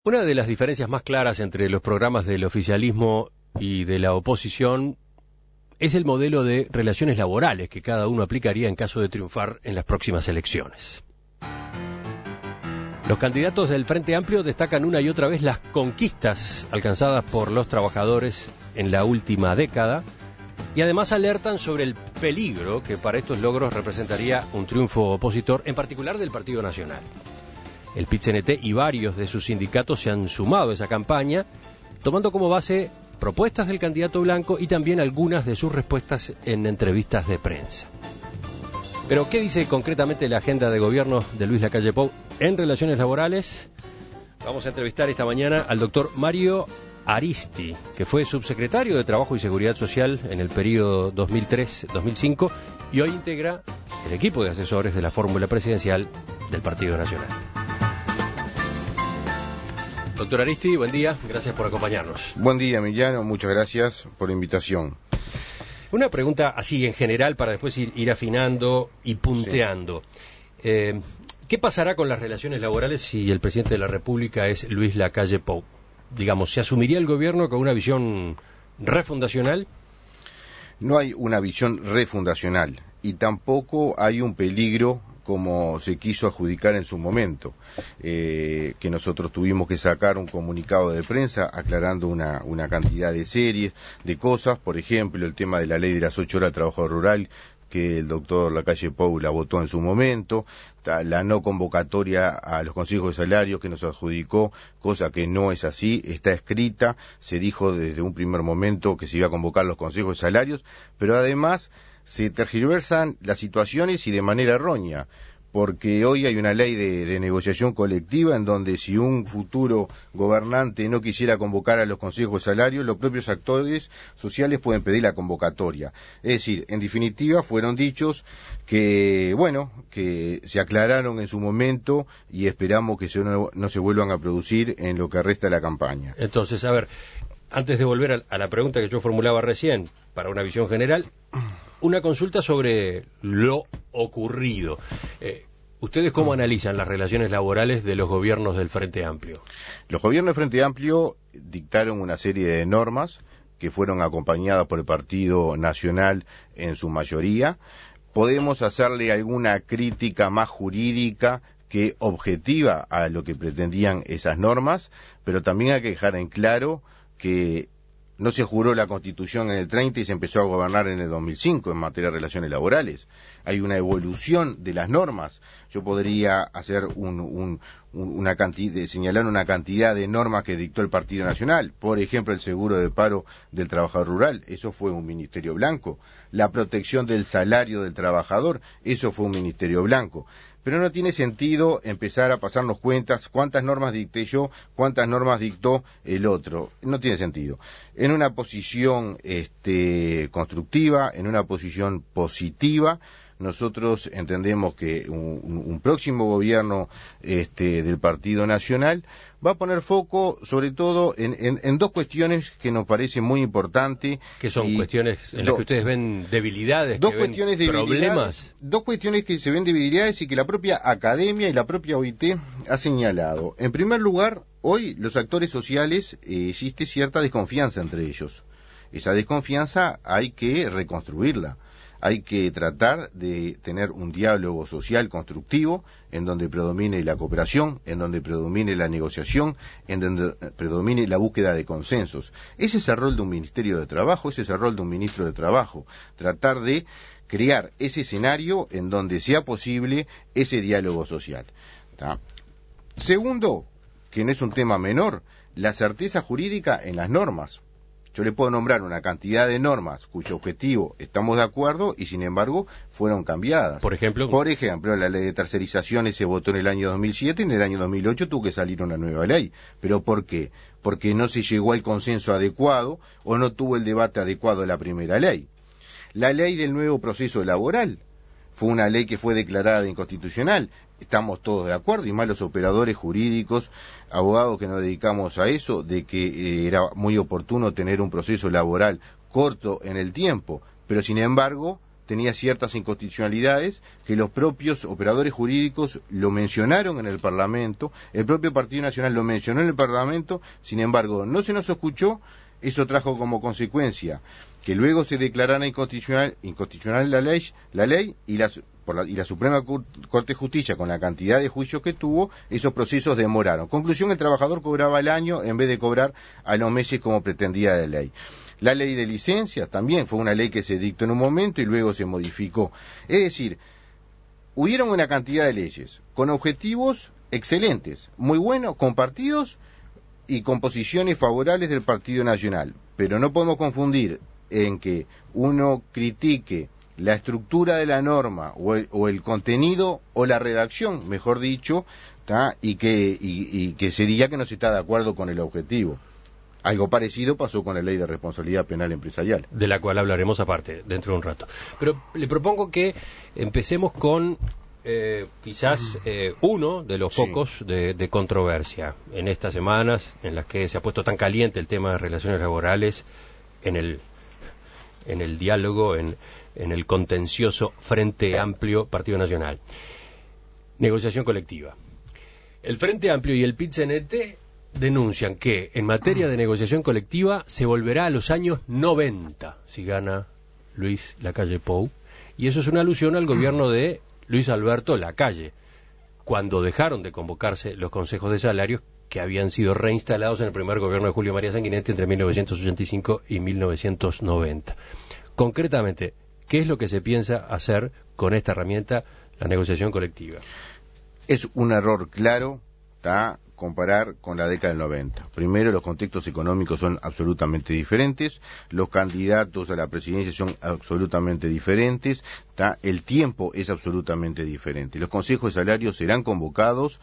Una de las diferencias más claras entre los programas del oficialismo y de la oposición es el modelo de relaciones laborales que cada uno aplicaría en caso de triunfar en las próximas elecciones. Los candidatos del Frente Amplio destacan una y otra vez las conquistas alcanzadas por los trabajadores en la última década y además alertan sobre el peligro que para estos logros representaría un triunfo opositor, en particular del Partido Nacional. El PIT-CNT y varios de sus sindicatos se han sumado a esa campaña, tomando como base propuestas del candidato blanco y también algunas de sus respuestas en entrevistas de prensa. Pero, ¿qué dice concretamente la agenda de gobierno de Luis Lacalle Pou en relaciones laborales? Vamos a entrevistar esta mañana al doctor Mario Aristi, que fue subsecretario de Trabajo y Seguridad Social en el periodo 2003-2005 y hoy integra el equipo de asesores de la fórmula presidencial del Partido Nacional. Doctor Aristi, buen día, gracias por acompañarnos. Buen día, Emiliano, muchas gracias por la invitación. Una pregunta así en general para después ir afinando y punteando. Sí. ¿Qué pasará con las relaciones laborales si el presidente de la República es Luis Lacalle Pou? Digamos, ¿se asumiría el gobierno con una visión refundacional? No hay una visión refundacional y tampoco hay un peligro como se quiso adjudicar en su momento, que nosotros tuvimos que sacar un comunicado de prensa aclarando una cantidad de series, de cosas, por ejemplo, el tema de la ley de las 8 horas de trabajo rural, que el doctor Lacalle Pou la votó en su momento, la no convocatoria a los consejos de salarios que nos adjudicó, cosa que no es así, está escrita, se dijo desde un primer momento que se iba a convocar los consejos de salarios, pero además se tergiversan las situaciones y de manera errónea, porque hoy hay una ley de negociación colectiva en donde si un futuro gobernante no quisiera convocar a los consejos de salario, los propios actores sociales pueden pedir la convocatoria. Es decir, en definitiva, fueron dichos que, que se aclararon en su momento y esperamos que no se vuelvan a producir en lo que resta de la campaña. Entonces, a ver, antes de volver a la pregunta que yo formulaba recién, para una visión general, una consulta sobre lo ocurrido. ¿Ustedes cómo analizan las relaciones laborales de los gobiernos del Frente Amplio? Los gobiernos del Frente Amplio dictaron una serie de normas que fueron acompañadas por el Partido Nacional en su mayoría. Podemos hacerle alguna crítica más jurídica que objetiva a lo que pretendían esas normas, pero también hay que dejar en claro que no se juró la Constitución en el 30 y se empezó a gobernar en el 2005 en materia de relaciones laborales. Hay una evolución de las normas. Yo podría hacer señalar una cantidad de normas que dictó el Partido Nacional. Por ejemplo, el seguro de paro del trabajador rural, eso fue un ministerio blanco. La protección del salario del trabajador, eso fue un ministerio blanco. Pero no tiene sentido empezar a pasarnos cuentas cuántas normas dicté yo, cuántas normas dictó el otro. No tiene sentido. En una posición constructiva, en una posición positiva, nosotros entendemos que un próximo gobierno del Partido Nacional va a poner foco sobre todo en dos cuestiones que nos parecen muy importantes. ¿Qué son cuestiones en las que ustedes ven debilidades, problemas? Dos cuestiones que se ven debilidades y que la propia academia y la propia OIT ha señalado. En primer lugar, hoy los actores sociales existe cierta desconfianza entre ellos. Esa desconfianza hay que reconstruirla. Hay que tratar de tener un diálogo social constructivo en donde predomine la cooperación, en donde predomine la negociación, en donde predomine la búsqueda de consensos. Ese es el rol de un Ministerio de Trabajo, ese es el rol de un Ministro de Trabajo. Tratar de crear ese escenario en donde sea posible ese diálogo social. ¿Tá? Segundo, que no es un tema menor, la certeza jurídica en las normas. Yo le puedo nombrar una cantidad de normas cuyo objetivo estamos de acuerdo y sin embargo fueron cambiadas. Por ejemplo, la ley de tercerizaciones se votó en el año 2007 y en el año 2008 tuvo que salir una nueva ley. ¿Pero por qué? Porque no se llegó al consenso adecuado o no tuvo el debate adecuado de la primera ley. La ley del nuevo proceso laboral fue una ley que fue declarada inconstitucional. Estamos todos de acuerdo, y más los operadores jurídicos, abogados que nos dedicamos a eso, de que era muy oportuno tener un proceso laboral corto en el tiempo, pero sin embargo tenía ciertas inconstitucionalidades que los propios operadores jurídicos lo mencionaron en el Parlamento, el propio Partido Nacional lo mencionó en el Parlamento, sin embargo no se nos escuchó. Eso trajo como consecuencia que luego se declarara inconstitucional la ley y la Suprema Corte de Justicia, con la cantidad de juicios que tuvo, esos procesos demoraron. Conclusión, el trabajador cobraba al año en vez de cobrar a los meses como pretendía la ley. La ley de licencias también fue una ley que se dictó en un momento y luego se modificó. Es decir, hubieron una cantidad de leyes con objetivos excelentes, muy buenos, compartidos y con posiciones favorables del Partido Nacional. Pero no podemos confundir en que uno critique la estructura de la norma o el contenido o la redacción, mejor dicho, y que se diga que no se está de acuerdo con el objetivo. Algo parecido pasó con la Ley de Responsabilidad Penal Empresarial, de la cual hablaremos aparte dentro de un rato. Pero le propongo que empecemos con quizás uno de los focos de controversia en estas semanas en las que se ha puesto tan caliente el tema de relaciones laborales en el diálogo, en el contencioso Frente Amplio Partido Nacional. Negociación colectiva. El Frente Amplio y el PIT-CNT denuncian que en materia de negociación colectiva se volverá a los años 90 si gana Luis Lacalle Pou, y eso es una alusión al gobierno de Luis Alberto Lacalle, cuando dejaron de convocarse los consejos de salarios que habían sido reinstalados en el primer gobierno de Julio María Sanguinetti entre 1985 y 1990. Concretamente, ¿qué es lo que se piensa hacer con esta herramienta, la negociación colectiva? Es un error claro, comparar con la década del 90. Primero, los contextos económicos son absolutamente diferentes, los candidatos a la presidencia son absolutamente diferentes, el tiempo es absolutamente diferente. Los consejos de salarios serán convocados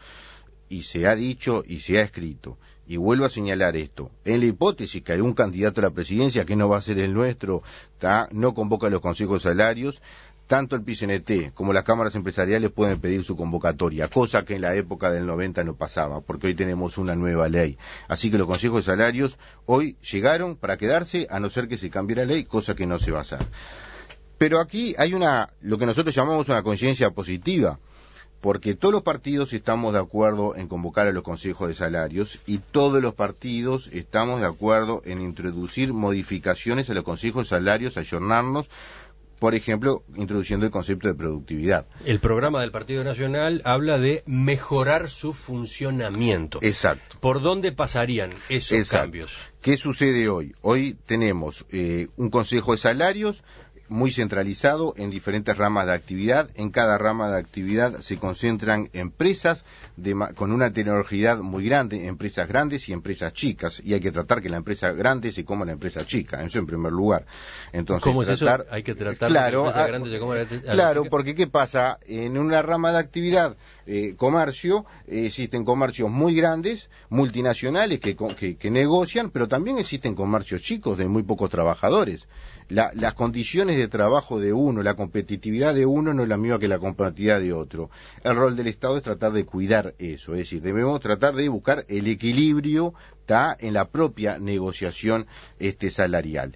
y se ha dicho y se ha escrito. Y vuelvo a señalar esto, en la hipótesis que hay un candidato a la presidencia, que no va a ser el nuestro, no convoca los consejos de salarios, tanto el PIT-CNT como las cámaras empresariales pueden pedir su convocatoria, cosa que en la época del 90 no pasaba, porque hoy tenemos una nueva ley. Así que los consejos de salarios hoy llegaron para quedarse, a no ser que se cambie la ley, cosa que no se va a hacer. Pero aquí hay lo que nosotros llamamos una coincidencia positiva, porque todos los partidos estamos de acuerdo en convocar a los consejos de salarios y todos los partidos estamos de acuerdo en introducir modificaciones a los consejos de salarios, ayornarnos, por ejemplo, introduciendo el concepto de productividad. El programa del Partido Nacional habla de mejorar su funcionamiento. Exacto. ¿Por dónde pasarían esos cambios? ¿Qué sucede hoy? Hoy tenemos un Consejo de Salarios muy centralizado en diferentes ramas de actividad. En cada rama de actividad se concentran empresas con una heterogeneidad muy grande, empresas grandes y empresas chicas, y hay que tratar que la empresa grande se coma la empresa chica, eso en primer lugar. Entonces, ¿cómo es eso? Hay que tratar que la empresa grande se coma la chica. Claro, porque ¿qué pasa? En una rama de actividad, comercio, existen comercios muy grandes, multinacionales, que negocian, pero también existen comercios chicos de muy pocos trabajadores. Las condiciones de trabajo de uno, la competitividad de uno no es la misma que la competitividad de otro. El rol del Estado es tratar de cuidar eso, es decir, debemos tratar de buscar el equilibrio en la propia negociación salarial.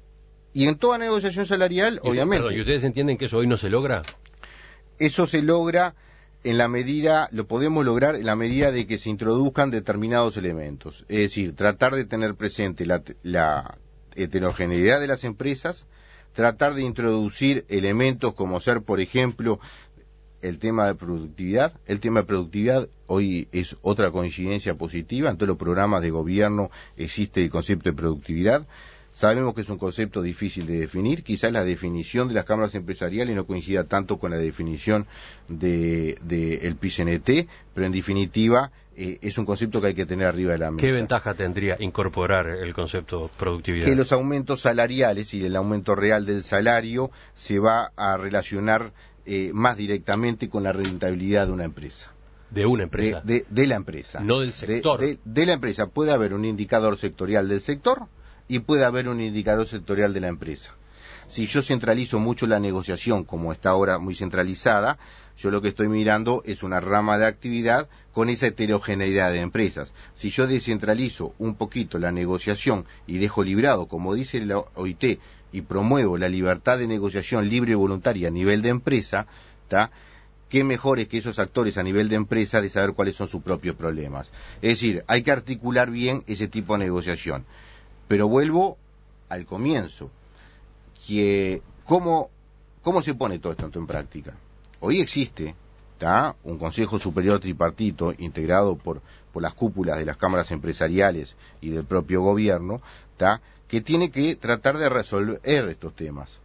Y en toda negociación salarial, obviamente... Perdón, ¿y ustedes entienden que eso hoy no se logra? Eso se logra lo podemos lograr en la medida de que se introduzcan determinados elementos. Es decir, tratar de tener presente la heterogeneidad de las empresas, tratar de introducir elementos como ser, por ejemplo, el tema de productividad. El tema de productividad hoy es otra coincidencia positiva. En todos los programas de gobierno existe el concepto de productividad. Sabemos que es un concepto difícil de definir. Quizás la definición de las cámaras empresariales no coincida tanto con la definición de el PIT-CNT, pero en definitiva es un concepto que hay que tener arriba de la mesa. ¿Qué ventaja tendría incorporar el concepto productividad? Que los aumentos salariales y el aumento real del salario se va a relacionar más directamente con la rentabilidad de una empresa. ¿De una empresa? De la empresa. No del sector. De la empresa. Puede haber un indicador sectorial del sector y puede haber un indicador sectorial de la empresa. Si yo centralizo mucho la negociación, como está ahora muy centralizada, yo lo que estoy mirando es una rama de actividad con esa heterogeneidad de empresas. Si yo descentralizo un poquito la negociación y dejo librado, como dice la OIT, y promuevo la libertad de negociación libre y voluntaria a nivel de empresa, ¿tá? Qué mejor es que esos actores a nivel de empresa de saber cuáles son sus propios problemas. Es decir, hay que articular bien ese tipo de negociación. Pero vuelvo al comienzo, que ¿cómo se pone todo esto en práctica? Hoy existe un Consejo Superior Tripartito integrado por las cúpulas de las cámaras empresariales y del propio gobierno, que tiene que tratar de resolver estos temas,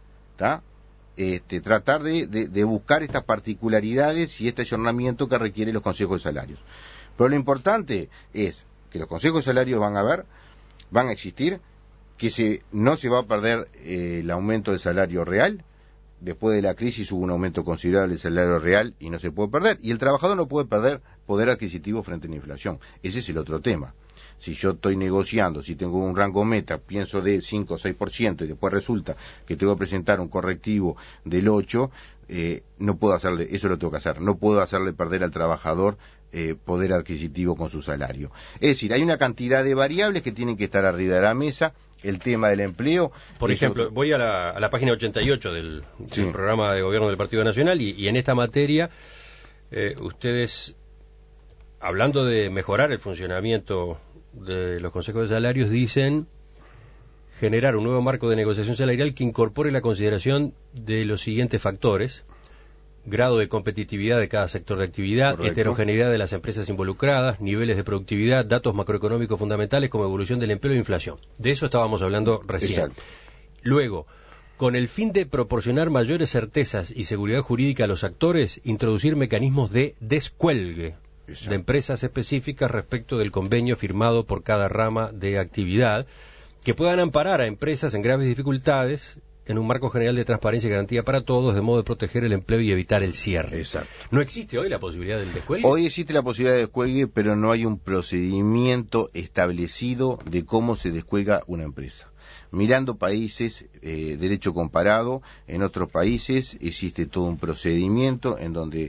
tratar de buscar estas particularidades y este ayornamiento que requieren los consejos de salarios. Pero lo importante es que los consejos de salarios van a existir, que no se va a perder el aumento del salario real. Después de la crisis hubo un aumento considerable del salario real y no se puede perder. Y el trabajador no puede perder poder adquisitivo frente a la inflación. Ese es el otro tema. Si yo estoy negociando, si tengo un rango meta, pienso de 5 o 6% y después resulta que tengo que presentar un correctivo del 8%, no puedo hacerle, eso lo tengo que hacer, no puedo hacerle perder al trabajador poder adquisitivo con su salario. Es decir, hay una cantidad de variables que tienen que estar arriba de la mesa. El tema del empleo. Por ejemplo, voy a la página 88 del programa de gobierno del Partido Nacional y en esta materia ustedes, hablando de mejorar el funcionamiento de los consejos de salarios, dicen generar un nuevo marco de negociación salarial que incorpore la consideración de los siguientes factores: grado de competitividad de cada sector de actividad, correcto, heterogeneidad de las empresas involucradas, niveles de productividad, datos macroeconómicos fundamentales como evolución del empleo e inflación. De eso estábamos hablando recién. Exacto. Luego, con el fin de proporcionar mayores certezas y seguridad jurídica a los actores, introducir mecanismos de descuelgue de empresas específicas respecto del convenio firmado por cada rama de actividad, que puedan amparar a empresas en graves dificultades en un marco general de transparencia y garantía para todos, de modo de proteger el empleo y evitar el cierre. Exacto. ¿No existe hoy la posibilidad del descuelgue? Hoy existe la posibilidad de descuelgue, pero no hay un procedimiento establecido de cómo se descuelga una empresa. Mirando países, derecho comparado, en otros países existe todo un procedimiento en donde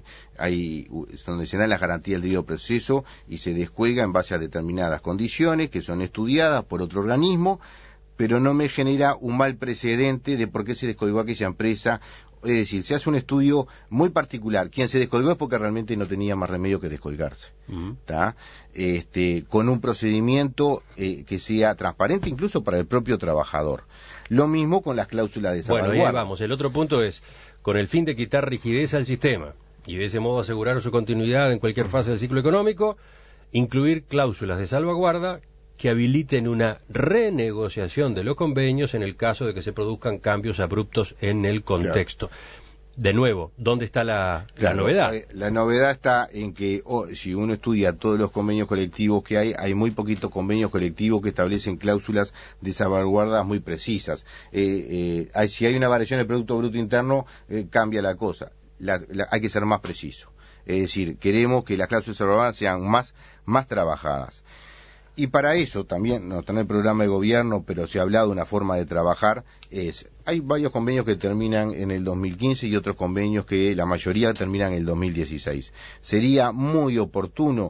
se dan las garantías del debido proceso y se descuelga en base a determinadas condiciones que son estudiadas por otro organismo, pero no me genera un mal precedente de por qué se descolgó aquella empresa. Es decir, se hace un estudio muy particular. Quien se descolgó es porque realmente no tenía más remedio que descolgarse. Con un procedimiento que sea transparente incluso para el propio trabajador. Lo mismo con las cláusulas de salvaguardia. Bueno, ahí vamos. El otro punto es, con el fin de quitar rigidez al sistema y de ese modo asegurar su continuidad en cualquier fase del ciclo económico, incluir cláusulas de salvaguardia que habiliten una renegociación de los convenios en el caso de que se produzcan cambios abruptos en el contexto. Claro. De nuevo, ¿dónde está la novedad? La novedad está en que si uno estudia todos los convenios colectivos que hay muy poquitos convenios colectivos que establecen cláusulas de salvaguardas muy precisas. Si hay una variación del Producto Bruto Interno, cambia la cosa. Hay que ser más preciso. Es decir, queremos que las cláusulas de salvaguardas sean más trabajadas. Y para eso también, no está en el programa de gobierno, pero se ha hablado de una forma de trabajar, hay varios convenios que terminan en el 2015 y otros convenios que la mayoría terminan en el 2016. Sería muy oportuno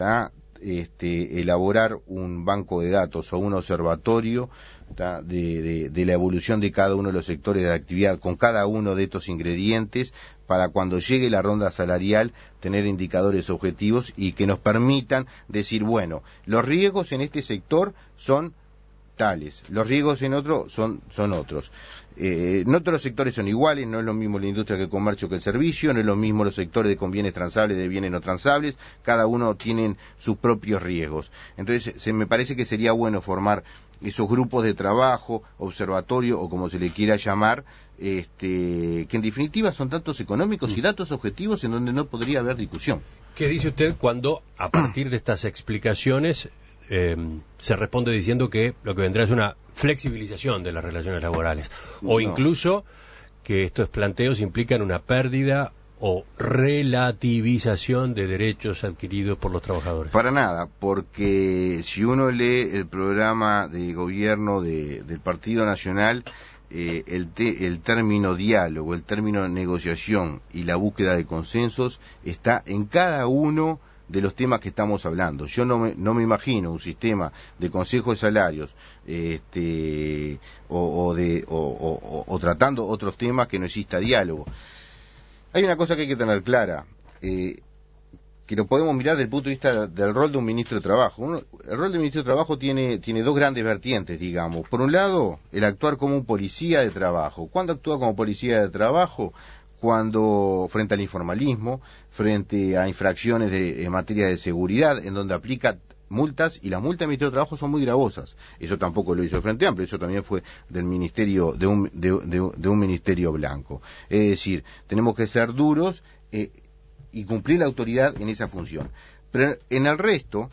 elaborar un banco de datos o un observatorio de la evolución de cada uno de los sectores de actividad con cada uno de estos ingredientes para cuando llegue la ronda salarial tener indicadores objetivos y que nos permitan decir, bueno, los riesgos en este sector son tales, los riesgos en otro son otros. No todos los sectores son iguales, no es lo mismo la industria que el comercio que el servicio, no es lo mismo los sectores de bienes transables de bienes no transables, cada uno tiene sus propios riesgos. Entonces, me parece que sería bueno formar esos grupos de trabajo, observatorio o como se le quiera llamar, que en definitiva son datos económicos y datos objetivos en donde no podría haber discusión. ¿Qué dice usted cuando, a partir de estas explicaciones, se responde diciendo que lo que vendrá es una flexibilización de las relaciones laborales? O incluso que estos planteos implican una pérdida o relativización de derechos adquiridos por los trabajadores. Para nada, porque si uno lee el programa de gobierno del Partido Nacional, el término diálogo, el término negociación y la búsqueda de consensos está en cada uno de los temas que estamos hablando. Yo no me imagino un sistema de consejos de salarios o tratando otros temas que no exista diálogo. Hay una cosa que hay que tener clara, que lo podemos mirar desde el punto de vista del rol de un ministro de Trabajo. El rol del ministro de Trabajo tiene dos grandes vertientes, digamos. Por un lado, el actuar como un policía de trabajo. ¿Cuándo actúa como policía de trabajo? Cuando frente al informalismo, frente a infracciones en materia de seguridad, en donde aplica multas, y las multas del Ministerio de Trabajo son muy gravosas. Eso tampoco lo hizo el Frente Amplio, eso también fue del ministerio, de un ministerio blanco. Es decir, tenemos que ser duros y cumplir la autoridad en esa función. Pero en el resto,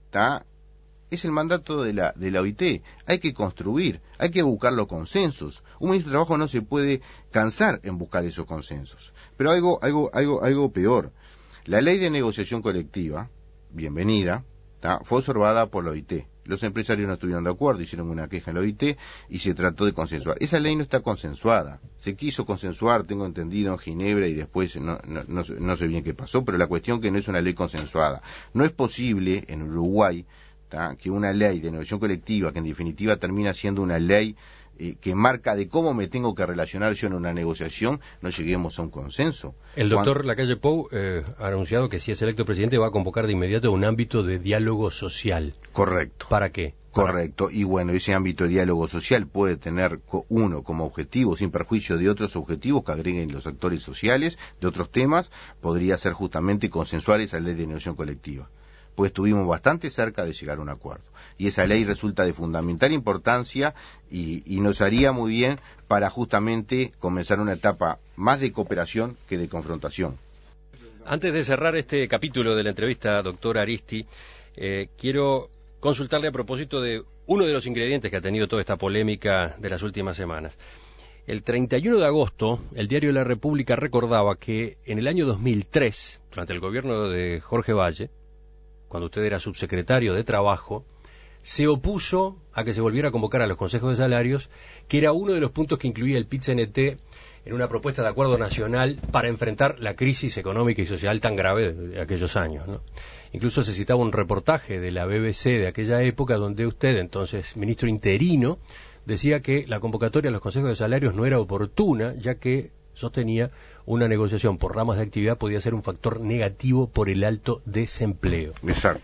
es el mandato de la OIT. Hay que construir, hay que buscar los consensos. Un ministro de Trabajo no se puede cansar en buscar esos consensos. Pero algo peor. La ley de negociación colectiva, bienvenida, fue observada por la OIT. Los empresarios no estuvieron de acuerdo, hicieron una queja en la OIT y se trató de consensuar. Esa ley no está consensuada. Se quiso consensuar, tengo entendido, en Ginebra y después no sé bien qué pasó, pero la cuestión que no es una ley consensuada. No es posible en Uruguay que una ley de negociación colectiva, que en definitiva termina siendo una ley que marca de cómo me tengo que relacionar yo en una negociación, no lleguemos a un consenso. El doctor Lacalle Pou ha anunciado que si es electo presidente va a convocar de inmediato un ámbito de diálogo social. Correcto. ¿Para qué? Correcto, y bueno, ese ámbito de diálogo social puede tener uno como objetivo, sin perjuicio de otros objetivos que agreguen los actores sociales, de otros temas, podría ser justamente consensuar esa ley de negociación colectiva. Pues estuvimos bastante cerca de llegar a un acuerdo. Y esa ley resulta de fundamental importancia y nos haría muy bien para justamente comenzar una etapa más de cooperación que de confrontación. Antes de cerrar este capítulo de la entrevista, doctor Aristi, quiero consultarle a propósito de uno de los ingredientes que ha tenido toda esta polémica de las últimas semanas. El 31 de agosto, el diario La República recordaba que en el año 2003, durante el gobierno de Jorge Valle, cuando usted era subsecretario de Trabajo, se opuso a que se volviera a convocar a los consejos de salarios, que era uno de los puntos que incluía el PIT-CNT en una propuesta de acuerdo nacional para enfrentar la crisis económica y social tan grave de aquellos años, ¿no? Incluso se citaba un reportaje de la BBC de aquella época donde usted, entonces ministro interino, decía que la convocatoria a los consejos de salarios no era oportuna, ya que sostenía una negociación por ramas de actividad podía ser un factor negativo por el alto desempleo. Exacto.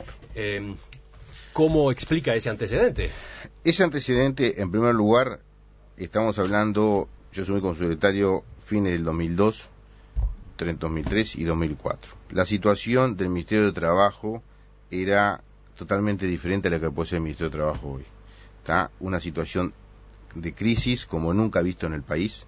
¿Cómo explica ese antecedente? Ese antecedente, en primer lugar, estamos hablando, yo asumí como secretario fines del 2002, entre 2003 y 2004. La situación del Ministerio de Trabajo era totalmente diferente a la que puede ser el Ministerio de Trabajo hoy. Una situación de crisis como nunca visto en el país.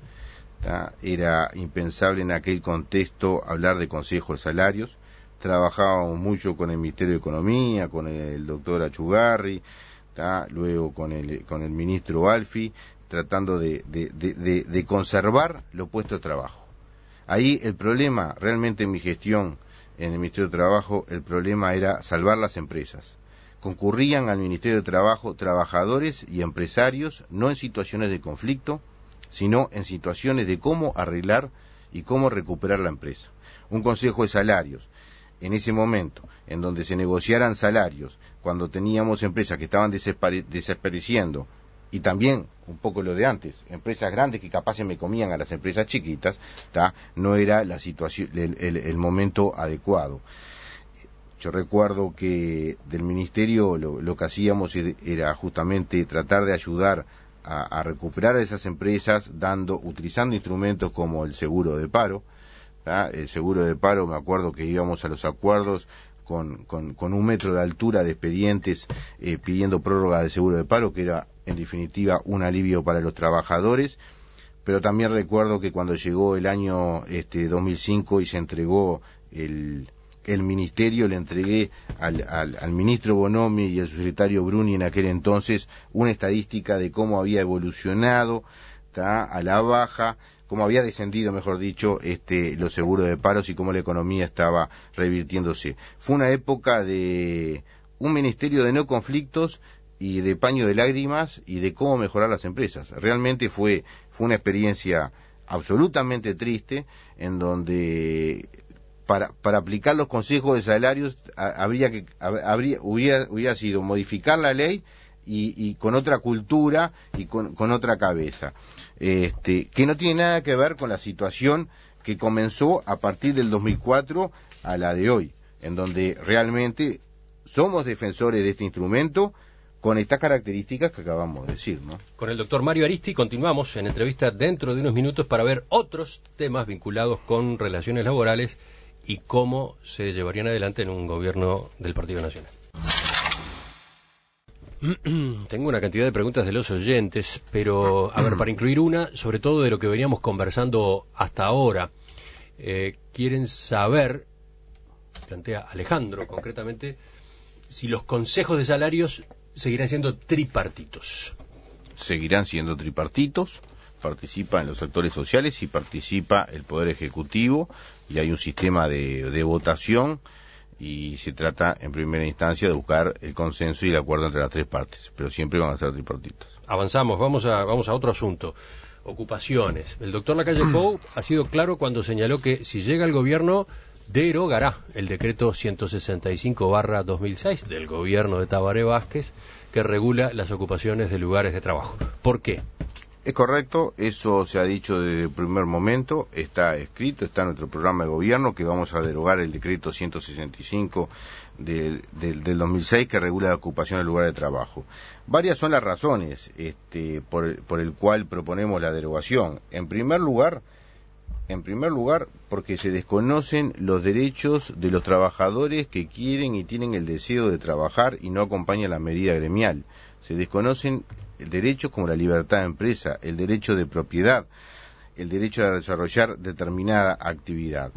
Era impensable en aquel contexto hablar de consejos de salarios. Trabajábamos mucho con el Ministerio de Economía, con el doctor Achugarri, luego con el ministro Alfi, tratando de conservar los puestos de trabajo. Ahí el problema, realmente en mi gestión en el Ministerio de Trabajo, el problema era salvar las empresas. Concurrían al Ministerio de Trabajo trabajadores y empresarios, no en situaciones de conflicto, sino en situaciones de cómo arreglar y cómo recuperar la empresa. Un consejo de salarios, en ese momento, en donde se negociaran salarios, cuando teníamos empresas que estaban desapareciendo, y también, un poco lo de antes, empresas grandes que capaz se me comían a las empresas chiquitas, no era la situación, el momento adecuado. Yo recuerdo que del Ministerio lo que hacíamos era justamente tratar de ayudar a recuperar a esas empresas utilizando instrumentos como el seguro de paro. El seguro de paro, me acuerdo que íbamos a los acuerdos con 1 metro de altura de expedientes pidiendo prórroga del seguro de paro, que era en definitiva un alivio para los trabajadores. Pero también recuerdo que cuando llegó el año 2005 y se entregó el ministerio, le entregué al ministro Bonomi y al secretario Bruni en aquel entonces una estadística de cómo había evolucionado a la baja, cómo había descendido, mejor dicho, los seguros de paros y cómo la economía estaba revirtiéndose. Fue una época de un ministerio de no conflictos y de paño de lágrimas y de cómo mejorar las empresas. Realmente fue una experiencia absolutamente triste, en donde para aplicar los consejos de salarios hubiera sido modificar la ley y con otra cultura y con otra cabeza, que no tiene nada que ver con la situación que comenzó a partir del 2004 a la de hoy, en donde realmente somos defensores de este instrumento con estas características que acabamos de decir, ¿no? Con el doctor Mario Aristi continuamos en entrevista dentro de unos minutos para ver otros temas vinculados con relaciones laborales y cómo se llevarían adelante en un gobierno del Partido Nacional. Tengo una cantidad de preguntas de los oyentes, pero, a ver, para incluir una, sobre todo de lo que veníamos conversando hasta ahora, quieren saber, plantea Alejandro concretamente, si los consejos de salarios seguirán siendo tripartitos. Seguirán siendo tripartitos, participan los sectores sociales y participa el Poder Ejecutivo, y hay un sistema de votación, y se trata en primera instancia de buscar el consenso y el acuerdo entre las tres partes, pero siempre van a ser tripartitos. Avanzamos, vamos a otro asunto. Ocupaciones. El doctor Lacalle Pou ha sido claro cuando señaló que si llega al gobierno derogará el decreto 165/2006 del gobierno de Tabaré Vázquez, que regula las ocupaciones de lugares de trabajo. ¿Por qué? Es correcto, eso se ha dicho desde el primer momento, está escrito, está en nuestro programa de gobierno, que vamos a derogar el decreto 165 del 2006 que regula la ocupación del lugar de trabajo. Varias son las razones por el cual proponemos la derogación. En primer lugar, porque se desconocen los derechos de los trabajadores que quieren y tienen el deseo de trabajar y no acompañan la medida gremial. Se desconocen derechos como la libertad de empresa, el derecho de propiedad, el derecho a desarrollar determinada actividad.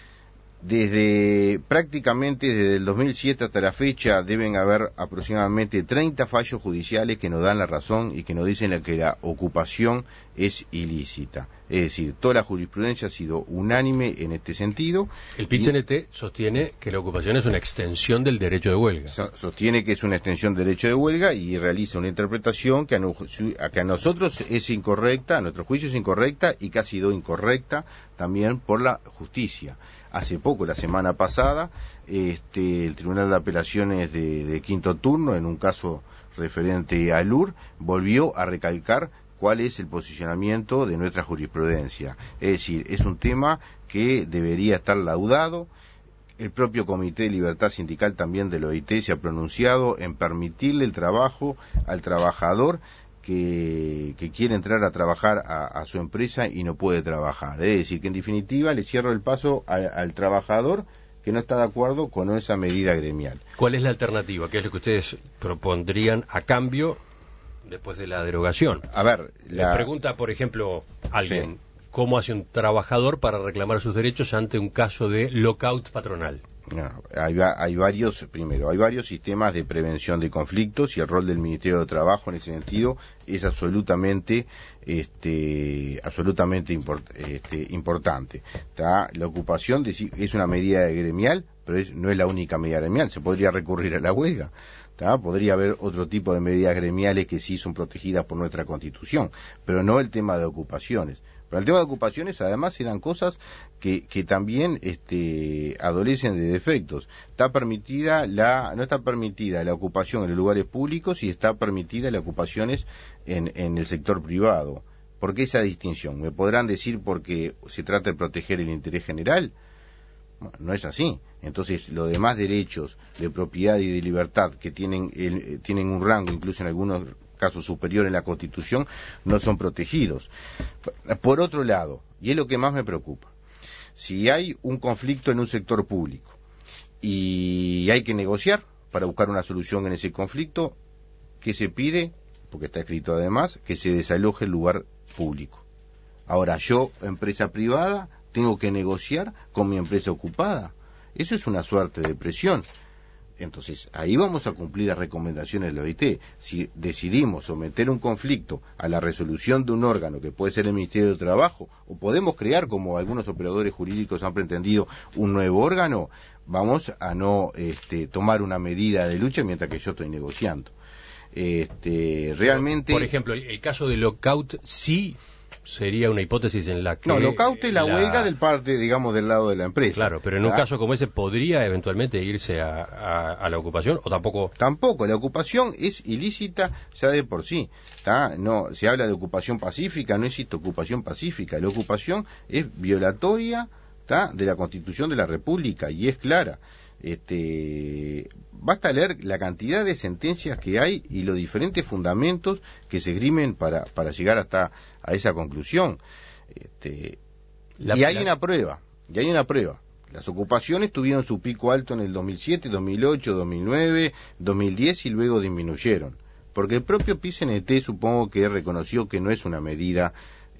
Prácticamente desde el 2007 hasta la fecha deben haber aproximadamente 30 fallos judiciales que nos dan la razón y que nos dicen que la ocupación es ilícita. Es decir, toda la jurisprudencia ha sido unánime en este sentido. El PIT-CNT sostiene que la ocupación es una extensión del derecho de huelga. Sostiene que es una extensión del derecho de huelga y realiza una interpretación que a nosotros es incorrecta, a nuestro juicio es incorrecta y que ha sido incorrecta también por la justicia. Hace poco, la semana pasada, el Tribunal de Apelaciones de Quinto Turno, en un caso referente a LUR, volvió a recalcar cuál es el posicionamiento de nuestra jurisprudencia. Es decir, es un tema que debería estar laudado. El propio Comité de Libertad Sindical también de la OIT se ha pronunciado en permitirle el trabajo al trabajador que quiere entrar a trabajar a su empresa y no puede trabajar. Es decir, que en definitiva le cierra el paso al trabajador que no está de acuerdo con esa medida gremial. ¿Cuál es la alternativa? ¿Qué es lo que ustedes propondrían a cambio después de la derogación? A ver, le pregunta, por ejemplo, alguien, sí, ¿cómo hace un trabajador para reclamar sus derechos ante un caso de lockout patronal? No, hay varios sistemas de prevención de conflictos y el rol del Ministerio de Trabajo en ese sentido es absolutamente importante. La ocupación es una medida gremial, pero no es la única medida gremial. Se podría recurrir a la huelga. Podría haber otro tipo de medidas gremiales que sí son protegidas por nuestra Constitución, pero no el tema de ocupaciones. Pero el tema de ocupaciones además se dan cosas que también adolecen de defectos. No está permitida la ocupación en los lugares públicos y está permitida la ocupaciones en el sector privado. ¿Por qué esa distinción? ¿Me podrán decir porque se trata de proteger el interés general? Bueno, no es así. Entonces, los demás derechos de propiedad y de libertad que tienen un rango, incluso en algunos casos superior en la Constitución, no son protegidos. Por otro lado, y es lo que más me preocupa, si hay un conflicto en un sector público y hay que negociar para buscar una solución en ese conflicto, ¿qué se pide? Porque está escrito además, que se desaloje el lugar público. Ahora, yo, empresa privada, tengo que negociar con mi empresa ocupada. Eso es una suerte de presión. Entonces, ahí vamos a cumplir las recomendaciones de la OIT. Si decidimos someter un conflicto a la resolución de un órgano, que puede ser el Ministerio de Trabajo, o podemos crear, como algunos operadores jurídicos han pretendido, un nuevo órgano, vamos a no tomar una medida de lucha mientras que yo estoy negociando. Realmente... Por ejemplo, el caso de lockout sí sería una hipótesis en la que... No, lockout es la huelga del parte, digamos, del lado de la empresa. Claro, pero en un caso como ese, ¿podría eventualmente irse a la ocupación o tampoco? Tampoco, la ocupación es ilícita ya de por sí. No, se habla de ocupación pacífica, no existe ocupación pacífica. La ocupación es violatoria de la Constitución de la República y es clara. Basta leer la cantidad de sentencias que hay y los diferentes fundamentos que se esgrimen para llegar hasta a esa conclusión. Y hay una prueba. Las ocupaciones tuvieron su pico alto en el 2007, 2008, 2009, 2010 y luego disminuyeron. Porque el propio PCNT supongo que reconoció que no es una medida,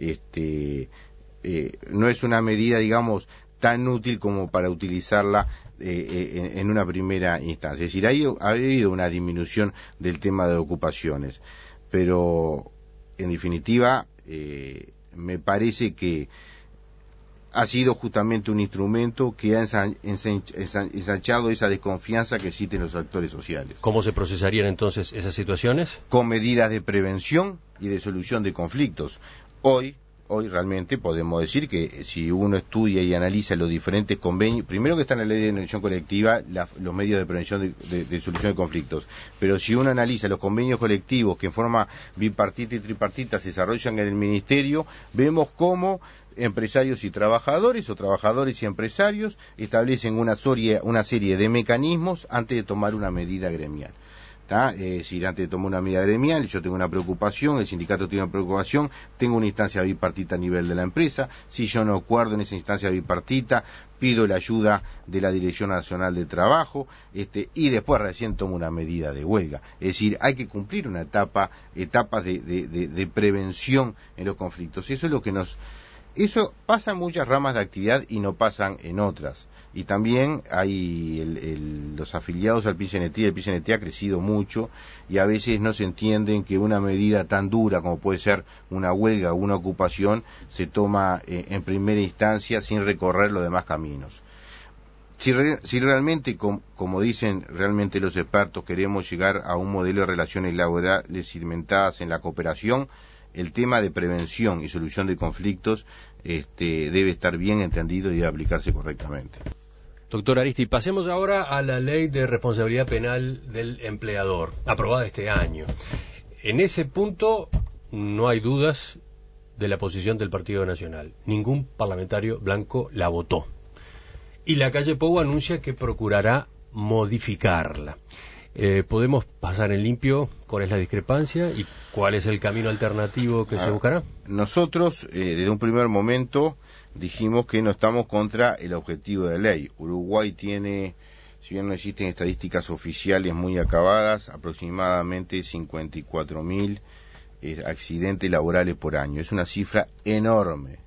digamos, tan útil como para utilizarla en una primera instancia. Es decir, ha habido una disminución del tema de ocupaciones, pero en definitiva me parece que ha sido justamente un instrumento que ha ensanchado esa desconfianza que existe en los actores sociales. ¿Cómo se procesarían entonces esas situaciones? Con medidas de prevención y de solución de conflictos. Hoy realmente podemos decir que si uno estudia y analiza los diferentes convenios, primero que está en la ley de negociación colectiva los medios de prevención de solución de conflictos, pero si uno analiza los convenios colectivos que en forma bipartita y tripartita se desarrollan en el ministerio, vemos cómo empresarios y trabajadores o trabajadores y empresarios establecen una serie de mecanismos antes de tomar una medida gremial. Si antes tomó una medida gremial, yo tengo una preocupación, el sindicato tiene una preocupación, tengo una instancia bipartita a nivel de la empresa, si yo no acuerdo en esa instancia bipartita, pido la ayuda de la Dirección Nacional de Trabajo, y después recién tomo una medida de huelga. Es decir, hay que cumplir etapas de prevención en los conflictos. Eso pasa en muchas ramas de actividad y no pasan en otras. Y también hay los afiliados al PCNT, el PCNT ha crecido mucho y a veces no se entienden que una medida tan dura como puede ser una huelga o una ocupación se toma en primera instancia sin recorrer los demás caminos. Si realmente, como dicen realmente los expertos, queremos llegar a un modelo de relaciones laborales cimentadas en la cooperación, el tema de prevención y solución de conflictos debe estar bien entendido y debe aplicarse correctamente. Doctor Aristi, pasemos ahora a la ley de responsabilidad penal del empleador, aprobada este año. En ese punto no hay dudas de la posición del Partido Nacional. Ningún parlamentario blanco la votó. Y la calle Pou anuncia que procurará modificarla. ¿Podemos pasar en limpio cuál es la discrepancia y cuál es el camino alternativo que se buscará? Nosotros, desde un primer momento, dijimos que no estamos contra el objetivo de la ley. Uruguay tiene, si bien no existen estadísticas oficiales muy acabadas, aproximadamente 54.000 accidentes laborales por año. Es una cifra enorme,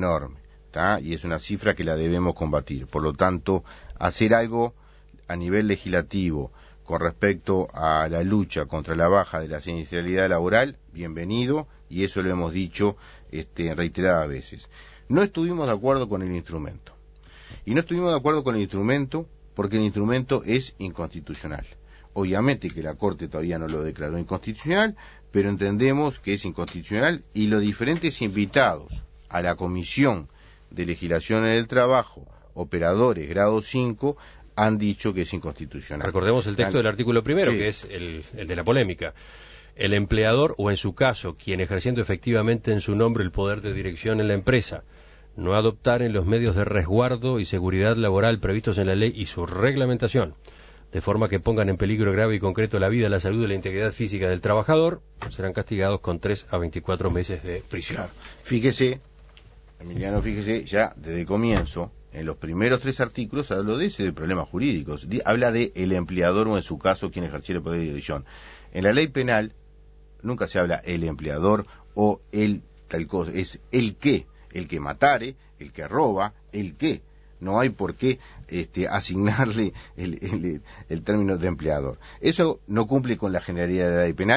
y es una cifra que la debemos combatir. Por lo tanto, hacer algo a nivel legislativo con respecto a la lucha contra la baja de la siniestralidad laboral, bienvenido, y eso lo hemos dicho reiteradas veces. No estuvimos de acuerdo con el instrumento. Y no estuvimos de acuerdo con el instrumento porque el instrumento es inconstitucional. Obviamente que la Corte todavía no lo declaró inconstitucional, pero entendemos que es inconstitucional y los diferentes invitados a la Comisión de Legislación del Trabajo, operadores grado 5, han dicho que es inconstitucional. Recordemos el texto del artículo primero, sí, que es el de la polémica. El empleador, o en su caso, quien ejerciendo efectivamente en su nombre el poder de dirección en la empresa, no adoptaren los medios de resguardo y seguridad laboral previstos en la ley y su reglamentación, de forma que pongan en peligro grave y concreto la vida, la salud y la integridad física del trabajador, serán castigados con 3 a 24 meses de prisión. Claro. Fíjese, Emiliano, ya desde el comienzo, en los primeros 3 artículos habló de problemas jurídicos. Habla de el empleador o en su caso quien ejerciera el poder de dirección. En la ley penal nunca se habla el empleador o el tal cosa, es el que matare, el que roba, el que. No hay por qué asignarle el término de empleador. Eso no cumple con la generalidad de la ley penal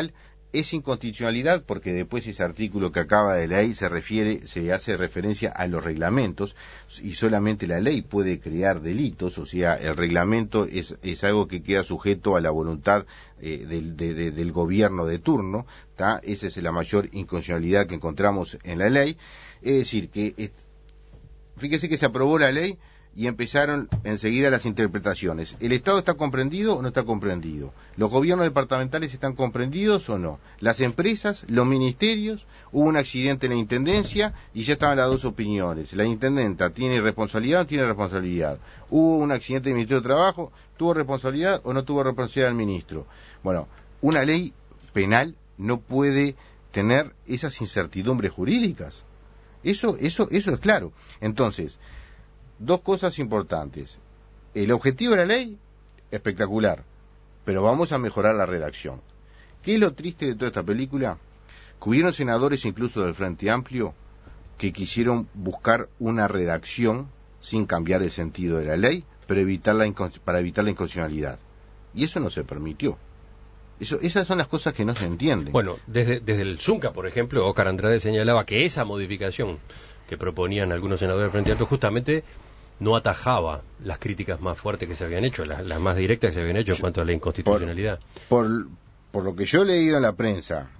es inconstitucionalidad porque después ese artículo que acaba de ley se hace referencia a los reglamentos y solamente la ley puede crear delitos, o sea, el reglamento es algo que queda sujeto a la voluntad del gobierno de turno, ¿tá? Esa es la mayor inconstitucionalidad que encontramos en la ley. Es decir, que fíjese que se aprobó la ley y empezaron enseguida las interpretaciones. ¿El Estado está comprendido o no está comprendido? ¿Los gobiernos departamentales están comprendidos o no? ¿Las empresas? ¿Los ministerios? Hubo un accidente en la Intendencia y ya estaban las dos opiniones. ¿La Intendenta tiene responsabilidad o no tiene responsabilidad? ¿Hubo un accidente en el Ministerio de Trabajo? ¿Tuvo responsabilidad o no tuvo responsabilidad el ministro? Bueno, una ley penal no puede tener esas incertidumbres jurídicas. Eso es claro. Entonces, dos cosas importantes. El objetivo de la ley, espectacular, pero vamos a mejorar la redacción. ¿Qué es lo triste de toda esta película? Que hubieron senadores incluso del Frente Amplio que quisieron buscar una redacción sin cambiar el sentido de la ley, pero para evitar la inconstitucionalidad. Y eso no se permitió. Esas son las cosas que no se entienden. Bueno, desde el Zunca, por ejemplo, Óscar Andrade señalaba que esa modificación que proponían algunos senadores del Frente Amplio justamente no atajaba las críticas más fuertes que se habían hecho, las más directas que se habían hecho en cuanto a la inconstitucionalidad. Por lo que yo he leído en la prensa,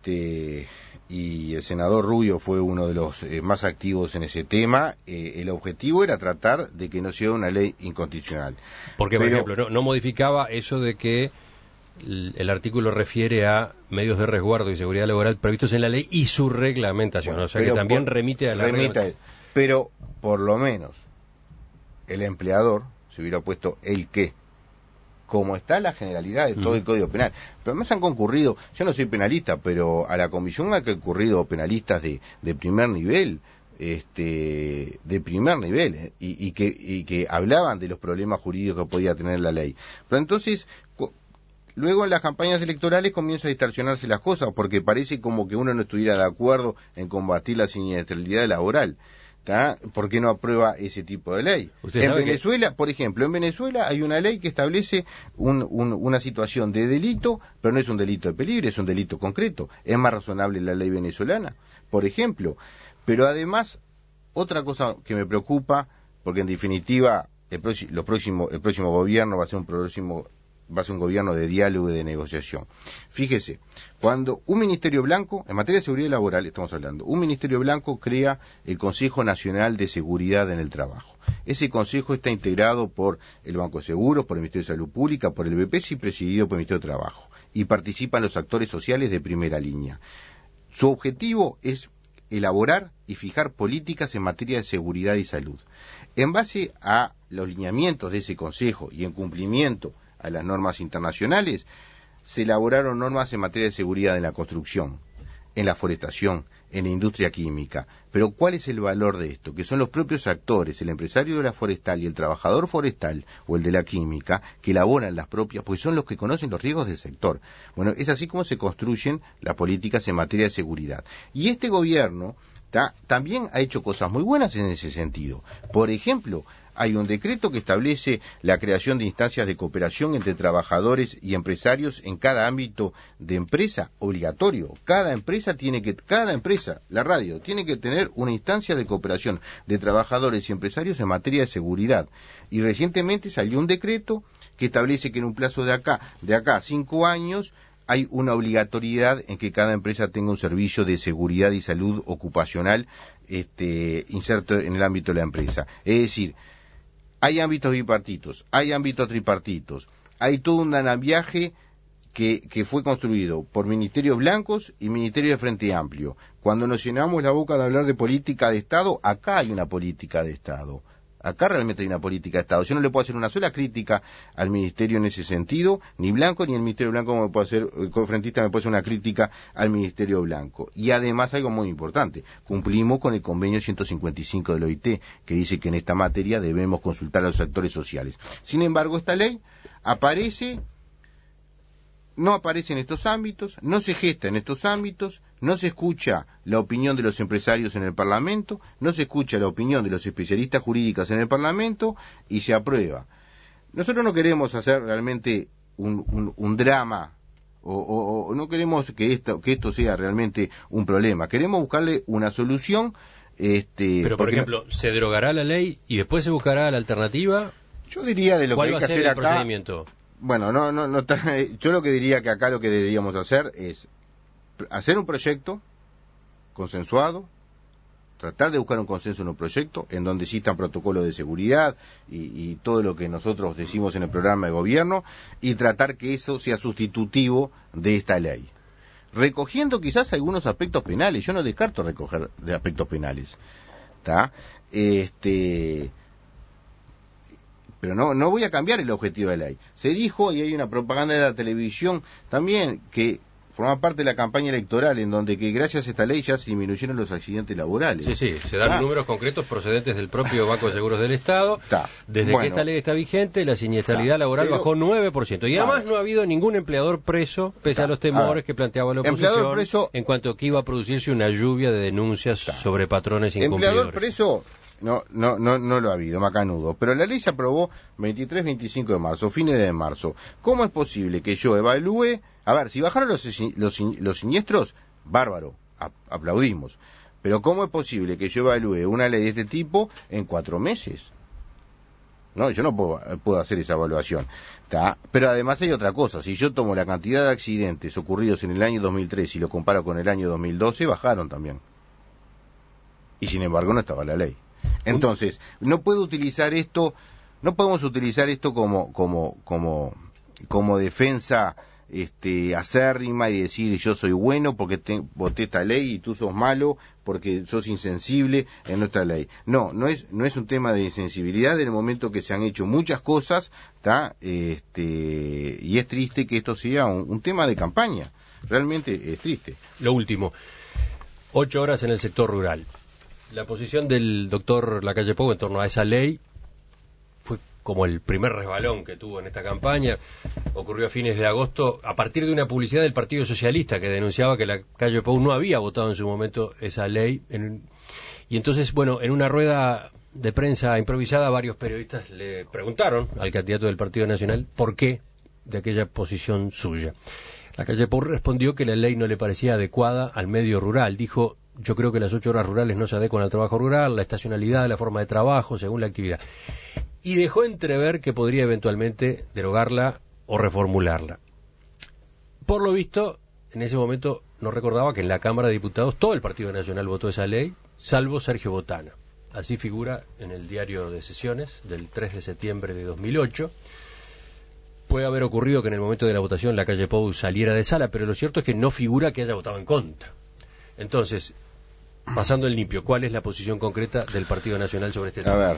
y el senador Rubio fue uno de los más activos en ese tema, el objetivo era tratar de que no sea una ley inconstitucional. Porque, por ejemplo, no modificaba eso de que el artículo refiere a medios de resguardo y seguridad laboral previstos en la ley y su reglamentación, o sea que también remite a la reglamentación. Pero, por lo menos, el empleador se hubiera puesto el qué, como está la generalidad de todo el Código Penal. Pero además han concurrido, yo no soy penalista, pero a la comisión han concurrido penalistas de primer nivel, y que hablaban de los problemas jurídicos que podía tener la ley. Pero entonces, luego en las campañas electorales comienza a distorsionarse las cosas, porque parece como que uno no estuviera de acuerdo en combatir la siniestralidad laboral. ¿Tá? ¿Por qué no aprueba ese tipo de ley? En Venezuela, por ejemplo, en Venezuela hay una ley que establece una situación de delito, pero no es un delito de peligro, es un delito concreto. Es más razonable la ley venezolana, por ejemplo. Pero además, otra cosa que me preocupa, porque en definitiva el próximo gobierno va a ser un gobierno de diálogo y de negociación. Fíjese, cuando un ministerio blanco, en materia de seguridad laboral estamos hablando, un ministerio blanco crea el Consejo Nacional de Seguridad en el Trabajo. Ese consejo está integrado por el Banco de Seguros, por el Ministerio de Salud Pública, por el BPS y presidido por el Ministerio de Trabajo. Y participan los actores sociales de primera línea. Su objetivo es elaborar y fijar políticas en materia de seguridad y salud. En base a los lineamientos de ese consejo y en cumplimiento a las normas internacionales, se elaboraron normas en materia de seguridad en la construcción, en la forestación, en la industria química. Pero ¿cuál es el valor de esto? Que son los propios actores, el empresario de la forestal y el trabajador forestal o el de la química, que elaboran las propias, pues son los que conocen los riesgos del sector. Bueno, es así como se construyen las políticas en materia de seguridad. Y este gobierno también ha hecho cosas muy buenas en ese sentido. Por ejemplo, hay un decreto que establece la creación de instancias de cooperación entre trabajadores y empresarios en cada ámbito de empresa, obligatorio. Cada empresa, la radio, tiene que tener una instancia de cooperación de trabajadores y empresarios en materia de seguridad. Y recientemente salió un decreto que establece que en un plazo de acá a 5 años, hay una obligatoriedad en que cada empresa tenga un servicio de seguridad y salud ocupacional inserto en el ámbito de la empresa. Es decir, hay ámbitos bipartitos, hay ámbitos tripartitos, hay todo un andamiaje que fue construido por ministerios blancos y ministerios de Frente Amplio. Cuando nos llenamos la boca de hablar de política de Estado, acá hay una política de Estado. Acá realmente hay una política de Estado. Yo no le puedo hacer una sola crítica al ministerio en ese sentido, ni blanco, ni el ministerio blanco como me puede hacer, el frentista me puede hacer una crítica al ministerio blanco. Y además algo muy importante, cumplimos con el convenio 155 del OIT, que dice que en esta materia debemos consultar a los actores sociales. Sin embargo, esta ley no aparece en estos ámbitos, no se gesta en estos ámbitos, no se escucha la opinión de los empresarios en el Parlamento, no se escucha la opinión de los especialistas jurídicos en el Parlamento y se aprueba. Nosotros no queremos hacer realmente un drama o no queremos que esto sea realmente un problema. Queremos buscarle una solución. Pero, por ejemplo, ¿se derogará la ley y después se buscará la alternativa? Yo diría de lo que hay que hacer acá. Procedimiento? Bueno, yo lo que diría que acá lo que deberíamos hacer es hacer un proyecto consensuado, tratar de buscar un consenso en un proyecto en donde existan protocolos de seguridad y todo lo que nosotros decimos en el programa de gobierno, y tratar que eso sea sustitutivo de esta ley, recogiendo quizás algunos aspectos penales. Yo no descarto recoger de aspectos penales, ¿está? Pero no voy a cambiar el objetivo de la ley. Se dijo, y hay una propaganda de la televisión también, que forma parte de la campaña electoral, en donde que gracias a esta ley ya se disminuyeron los accidentes laborales. Sí, se dan números concretos procedentes del propio Banco de Seguros del Estado. Desde que esta ley está vigente, la siniestralidad laboral bajó 9%. Y además no ha habido ningún empleador preso, pese a los temores que planteaba la oposición, en cuanto que iba a producirse una lluvia de denuncias sobre patrones incumplidores. Empleador preso no lo ha habido, macanudo. Pero la ley se aprobó 23, 25 de marzo, fines de marzo. ¿Cómo es posible que yo evalúe? A ver, si bajaron los siniestros, bárbaro, aplaudimos. Pero ¿cómo es posible que yo evalúe una ley de este tipo en 4 meses? No, yo no puedo hacer esa evaluación. ¿Tá? Pero además hay otra cosa. Si yo tomo la cantidad de accidentes ocurridos en el año 2003 y lo comparo con el año 2012, bajaron también. Y sin embargo no estaba la ley. Entonces, no podemos utilizar esto como defensa acérrima y decir yo soy bueno porque voté esta ley y tú sos malo porque sos insensible en nuestra ley. No es un tema de insensibilidad en el momento que se han hecho muchas cosas, ¿tá? Y es triste que esto sea un tema de campaña. Realmente es triste. Lo último, 8 horas en el sector rural. La posición del doctor Lacalle Pou en torno a esa ley fue como el primer resbalón que tuvo en esta campaña. Ocurrió a fines de agosto a partir de una publicidad del Partido Socialista que denunciaba que Lacalle Pou no había votado en su momento esa ley. Y entonces, bueno, en una rueda de prensa improvisada, varios periodistas le preguntaron al candidato del Partido Nacional por qué de aquella posición suya. Lacalle Pou respondió que la ley no le parecía adecuada al medio rural. Dijo: yo creo que las 8 horas rurales no se adecuan al trabajo rural, la estacionalidad, la forma de trabajo, según la actividad. Y dejó entrever que podría eventualmente derogarla o reformularla. Por lo visto, en ese momento no recordaba que en la Cámara de Diputados todo el Partido Nacional votó esa ley, salvo Sergio Botana. Así figura en el diario de sesiones del 3 de septiembre de 2008. Puede haber ocurrido que en el momento de la votación Lacalle Pou saliera de sala, pero lo cierto es que no figura que haya votado en contra. Entonces, pasando en limpio, ¿cuál es la posición concreta del Partido Nacional sobre este tema? A ver,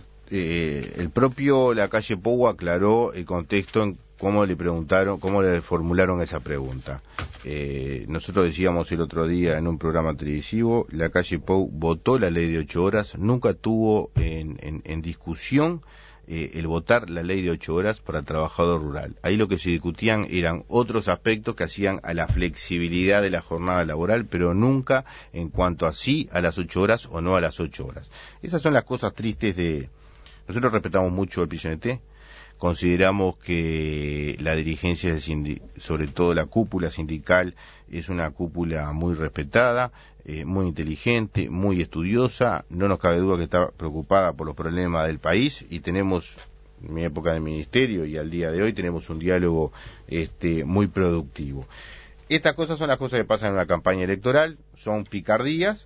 el propio Lacalle Pou aclaró el contexto en cómo le formularon esa pregunta. Nosotros decíamos el otro día en un programa televisivo, Lacalle Pou votó la ley de 8 horas, nunca tuvo en discusión el votar la ley de 8 horas para el trabajador rural. Ahí lo que se discutían eran otros aspectos que hacían a la flexibilidad de la jornada laboral, pero nunca en cuanto a sí a las 8 horas o no a las 8 horas. Esas son las cosas tristes de... Nosotros respetamos mucho el PCNT, consideramos que la dirigencia, sobre todo la cúpula sindical, es una cúpula muy respetada, muy inteligente, muy estudiosa. No nos cabe duda que está preocupada por los problemas del país, y tenemos, en mi época de ministerio y al día de hoy, tenemos un diálogo muy productivo. Estas cosas son las cosas que pasan en una campaña electoral, son picardías,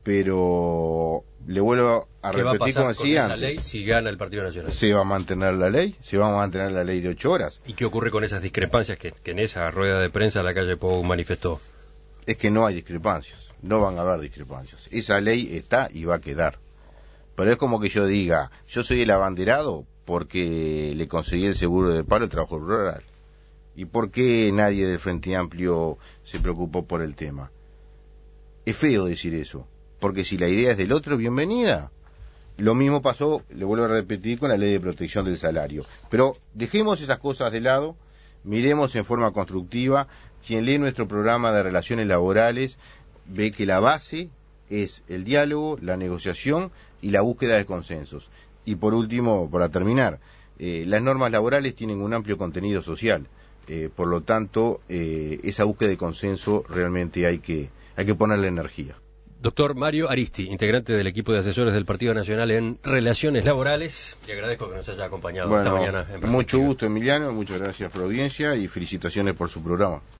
pero le vuelvo a repetir como decía antes. ¿Qué va a pasar con esa ley si gana el Partido Nacional? Se va a mantener la ley, se va a mantener la ley de 8 horas. ¿Y qué ocurre con esas discrepancias que en esa rueda de prensa Lacalle Pou manifestó? Es que no hay discrepancias, no van a haber discrepancias. Esa ley está y va a quedar. Pero es como que yo diga, yo soy el abanderado porque le conseguí el seguro de paro al trabajo rural. ¿Y por qué nadie del Frente Amplio se preocupó por el tema? Es feo decir eso, porque si la idea es del otro, bienvenida. Lo mismo pasó, le vuelvo a repetir, con la ley de protección del salario. Pero dejemos esas cosas de lado, miremos en forma constructiva. Quien lee nuestro programa de relaciones laborales ve que la base es el diálogo, la negociación y la búsqueda de consensos. Y por último, para terminar, las normas laborales tienen un amplio contenido social. Por lo tanto, esa búsqueda de consenso realmente hay que ponerle energía. Doctor Mario Aristi, integrante del equipo de asesores del Partido Nacional en Relaciones Laborales, le agradezco que nos haya acompañado esta mañana. Mucho gusto, Emiliano, muchas gracias por la audiencia y felicitaciones por su programa.